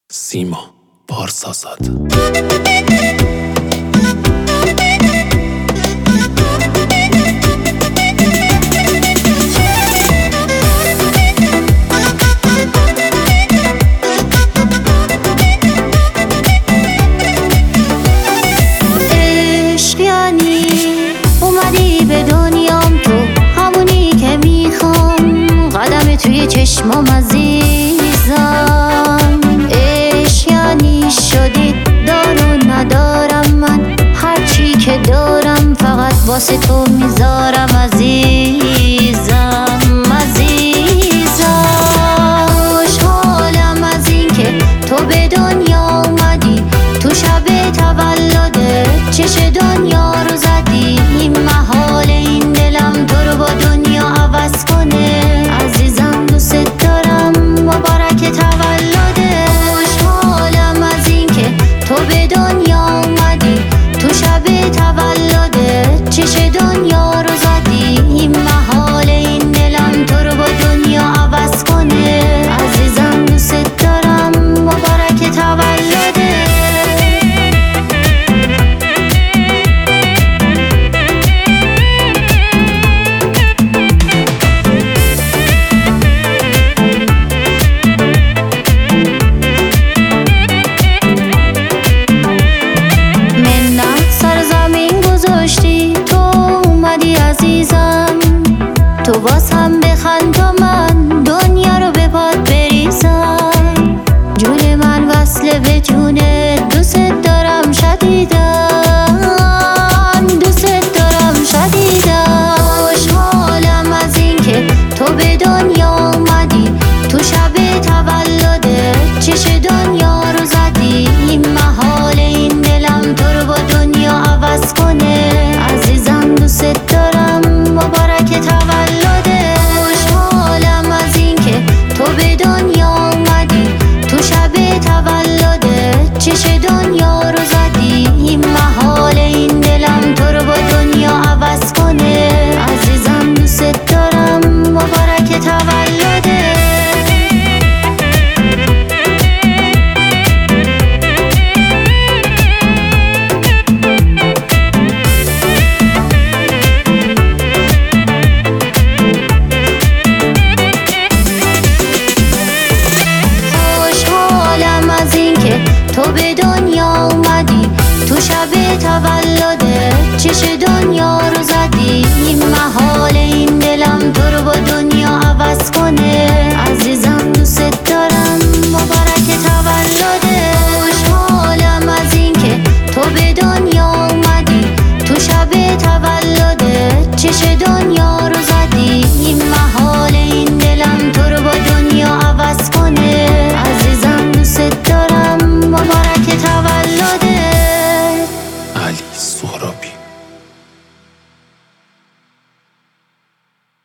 سیما پارسازاد. عشق یعنی اومدی به دنیام، تو همونی که میخوام، قدم توی چشمام عزیزم. عشق یعنی شدی دارو ندارم، من هرچی که دارم فقط واسه تو میذارم عزیزم. خوشحالم از این که تو به دنیا اومدی، تو شب تولدت چش دنیا رو زدی. این محال این دلم تو رو با دنیا عوض کنه عزیزم. دوست دارم مبارک تولدت. خوشحالم از این که تو به دنیا اومدی، تو شب تولدت چش دنیا رو زدی. این محال این دلم تو رو با دنیا عوض کنه عزیزم. دوست دارم مبارک تولدت. تو واسم بخند تا من دنیا رو به پات بریزم. جون من وصله به جون